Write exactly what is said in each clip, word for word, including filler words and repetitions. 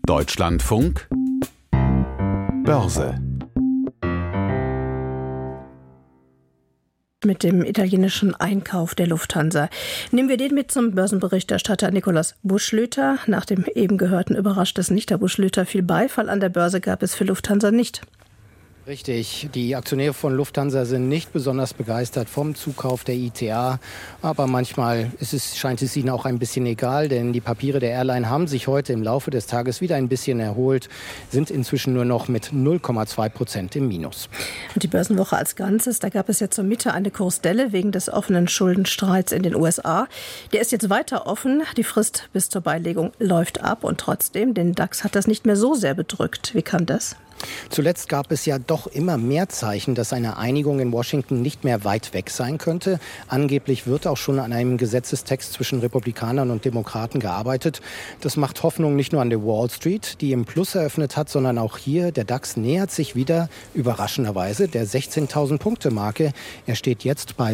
Deutschlandfunk Börse. Mit dem italienischen Einkauf der Lufthansa. Nehmen wir den mit zum Börsenberichterstatter Nikolaus Buschlöter. Nach dem eben Gehörten überrascht es nicht, Herr Buschlöter. Viel Beifall an der Börse gab es für Lufthansa nicht. Richtig, die Aktionäre von Lufthansa sind nicht besonders begeistert vom Zukauf der I T A. Aber manchmal ist es, scheint es ihnen auch ein bisschen egal, denn die Papiere der Airline haben sich heute im Laufe des Tages wieder ein bisschen erholt, sind inzwischen nur noch mit null Komma zwei Prozent im Minus. Und die Börsenwoche als Ganzes, da gab es ja zur Mitte eine Kursdelle wegen des offenen Schuldenstreits in den U S A. Der ist jetzt weiter offen. Die Frist bis zur Beilegung läuft ab und trotzdem, den DAX hat das nicht mehr so sehr bedrückt. Wie kam das? Zuletzt gab es ja doch immer mehr Zeichen, dass eine Einigung in Washington nicht mehr weit weg sein könnte. Angeblich wird auch schon an einem Gesetzestext zwischen Republikanern und Demokraten gearbeitet. Das macht Hoffnung nicht nur an der Wall Street, die im Plus eröffnet hat, sondern auch hier. Der DAX nähert sich wieder überraschenderweise der sechzehntausend-Punkte-Marke. Er steht jetzt bei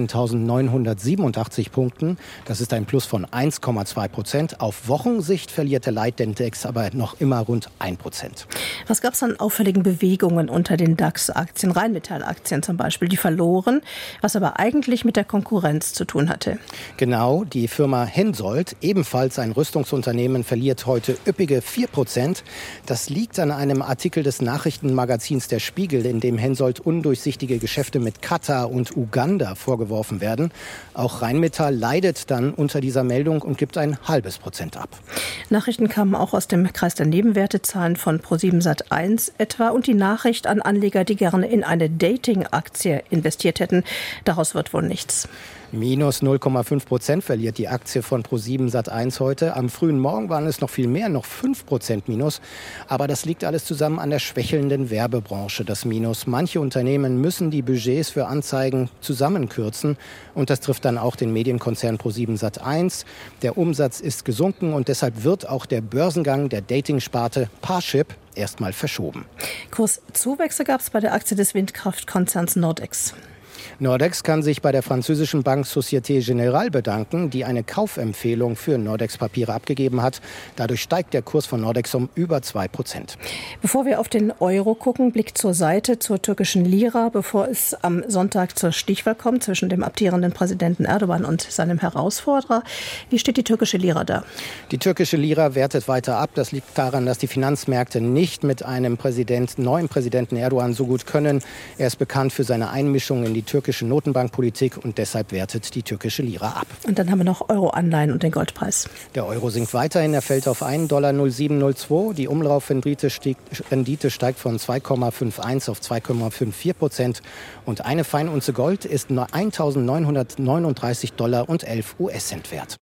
fünfzehntausendneunhundertsiebenundachtzig Punkten. Das ist ein Plus von eins Komma zwei Prozent. Auf Wochensicht verliert der Leitindex aber noch immer rund ein Prozent. Was gab es an auffälligen Bewegungen unter den DAX-Aktien, Rheinmetall-Aktien zum Beispiel, die verloren, was aber eigentlich mit der Konkurrenz zu tun hatte? Genau, die Firma Hensoldt, ebenfalls ein Rüstungsunternehmen, verliert heute üppige vier Prozent. Das liegt an einem Artikel des Nachrichtenmagazins Der Spiegel, in dem Hensoldt undurchsichtige Geschäfte mit Katar und Uganda vorgeworfen werden. Auch Rheinmetall leidet dann unter dieser Meldung und gibt ein halbes Prozent ab. Nachrichten kamen auch aus dem Kreis der Nebenwertezahlen von ProSieben Sat eins etwa und die Nachricht an Anleger, die gerne in eine Dating-Aktie investiert hätten. Daraus wird wohl nichts. Minus null Komma fünf Prozent verliert die Aktie von ProSieben Sat eins heute. Am frühen Morgen waren es noch viel mehr, noch fünf Prozent Minus. Aber das liegt alles zusammen an der schwächelnden Werbebranche, das Minus. Manche Unternehmen müssen die Budgets für Anzeigen zusammenkürzen. Und das trifft dann auch den Medienkonzern ProSieben Sat eins. Der Umsatz ist gesunken und deshalb wird auch der Börsengang der Dating-Sparte Parship erstmal verschoben. Kurszuwächse gab es bei der Aktie des Windkraftkonzerns Nordex. Nordex kann sich bei der französischen Bank Société Générale bedanken, die eine Kaufempfehlung für Nordex-Papiere abgegeben hat. Dadurch steigt der Kurs von Nordex um über zwei Prozent. Bevor wir auf den Euro gucken, Blick zur Seite, zur türkischen Lira, bevor es am Sonntag zur Stichwahl kommt zwischen dem amtierenden Präsidenten Erdogan und seinem Herausforderer. Wie steht die türkische Lira da? Die türkische Lira wertet weiter ab. Das liegt daran, dass die Finanzmärkte nicht mit einem Präsident, neuen Präsidenten Erdogan so gut können. Er ist bekannt für seine Einmischung in die türkische Notenbankpolitik und deshalb wertet die türkische Lira ab. Und dann haben wir noch Euro-Anleihen und den Goldpreis. Der Euro sinkt weiterhin, er fällt auf einen Dollar null Komma sieben null zwei. Die Umlaufrendite stieg, Rendite steigt von zwei Komma einundfünfzig auf zwei Komma vierundfünfzig Prozent und eine Feinunze Gold ist nur eintausendneunhundertneununddreißig Dollar und elf US-Cent wert.